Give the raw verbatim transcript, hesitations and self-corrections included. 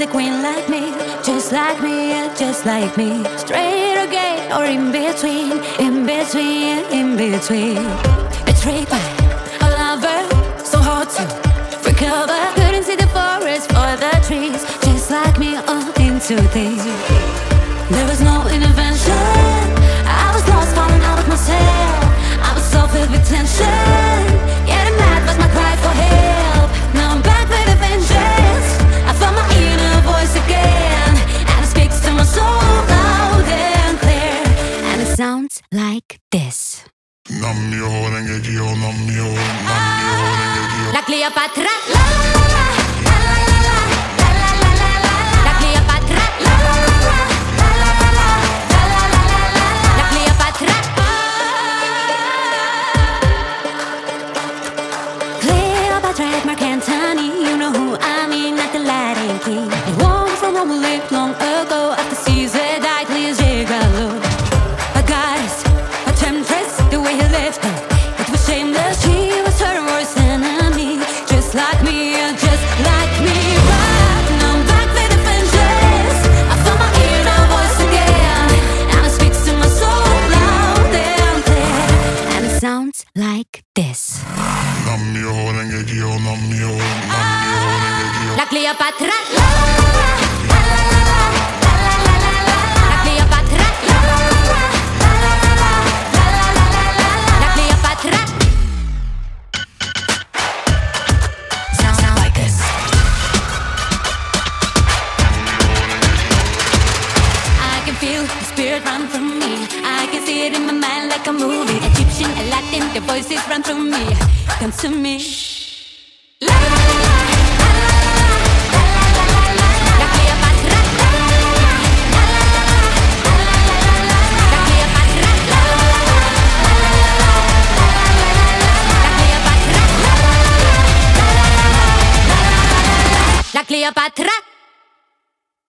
queen like me, just like me, yeah, just like me. Straight or gay or in between, in between, in between. Betrayed by a lover, so hard to recover. Couldn't see the forest for the trees, just like me, all into these. There was no intervention, I was lost, falling out of myself. I was so filled with tension, getting mad was my cry for help. Now I'm back with a vengeance, I found my inner voice again, and it speaks to my soul loud and clear, and it sounds like this. La Cleopatra, la la la la, la la la la, la la la la, la Cleopatra, la la la la, la la la la, la la la la, la Cleopatra. Cleopatra, Mark Antony, you know who I mean, not the Latin king. The one from Rome who lived long ago after Caesar died, please gigolo. A goddess, a temptress, the way he left her, it was shameless. She was her worst enemy, just like me, just like me. But now I'm back with a vengeance, I found my inner voice again, and it speaks to my soul loud and clear, and it sounds like this. La Cleopatra, la la la la, la la la la, la la la la, la Cleopatra, la la la la, la la la la, la la la la, la Cleopatra. Sound sound like this. I can feel the spirit run from me, I can see it in my mind like a movie. Egyptian and Latin, the voices run through me, come to me. La la la la, la la la la, la la la la, la Cleopatra, la la la la, la la la la, la la la la, la Cleopatra, la la la la, la la la la, la Cleopatra, la la la la, la la la la, la Cleopatra.